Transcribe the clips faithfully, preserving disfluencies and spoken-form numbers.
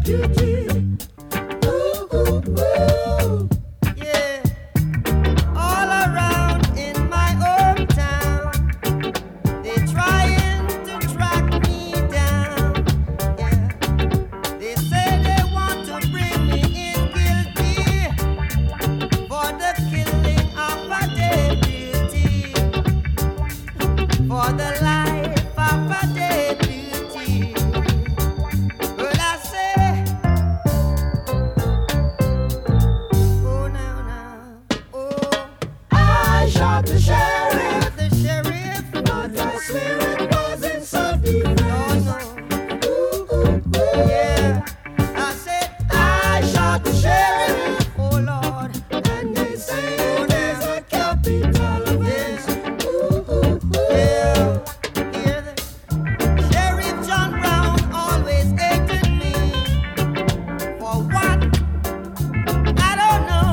deputy. Ooh, ooh, ooh. Yeah, all around in my hometown, they trying to track me down. Yeah, they say they want to bring me in guilty for the killing of a deputy, for the life of a deputy. But I say, oh now now, oh, I shot the sheriff, the sheriff, but I swear it was in self-defense. oh no, Ooh, ooh, ooh. yeah, I said I shot the sheriff, oh Lord, and they say there's a capital offense. Ooh, ooh, ooh. yeah, hear the Sheriff John Brown always hated me for what? I don't know.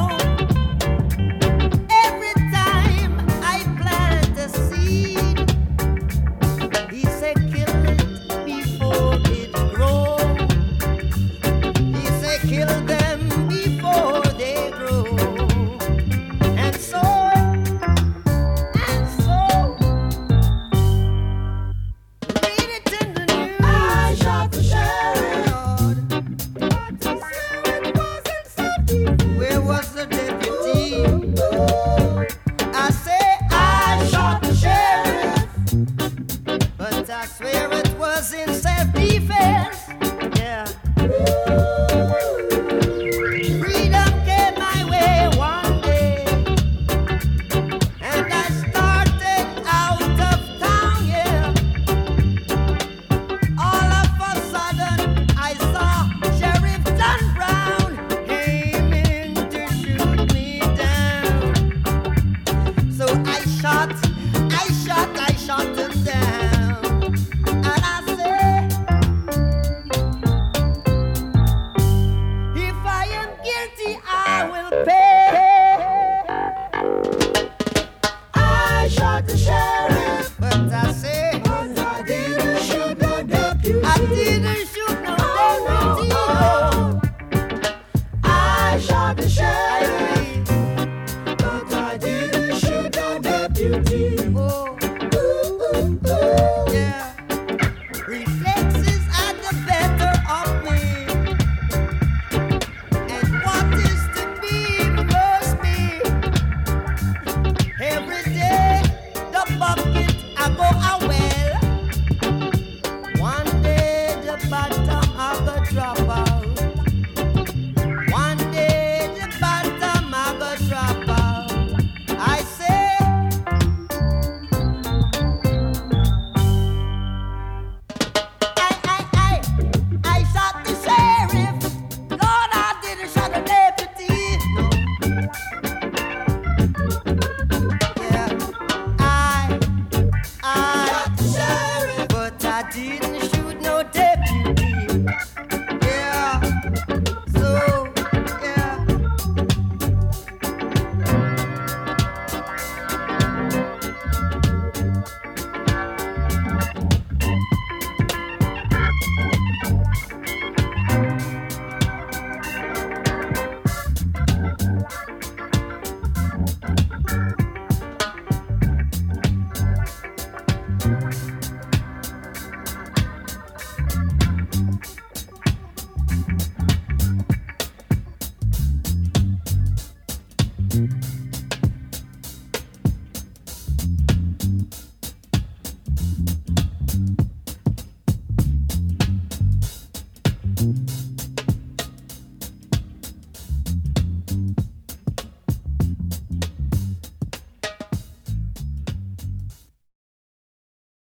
Every time I plant a seed, he say kill it before it grows. He say kill them before they grow. And so, and so, read it in the news. I shot the sheriff, Lord, but I swear it was in self-defense. where was the deputy? Ooh, I say I I shot the sheriff, but I swear it was in self-defense. Yeah. Freedom came my way one day, and I started out of town. Yeah. All of a sudden, I saw Sheriff John Brown aiming to shoot me down. So I shot, I shot, I shot him down. And I said, if I am guilty, I will pay. I shot the sheriff, But I say, but I didn't shoot the deputy. I didn't shoot no Oh, deputy. no, I shot the I sheriff, did. but I didn't shoot the deputy. Oh, Ooh, ooh, ooh. yeah. Reflexes are the better of me. And what is to be must be. Every day, the bucket I go a well. One day, the bottom I go drop out. One day, the bottom I go drop out. I say, I, I, I, I shot the sheriff. Lord, I didn't shot the deputy. No. Yeah, I, I Shot the sheriff, but I didn't shoot no deputy. Yeah, so, yeah. I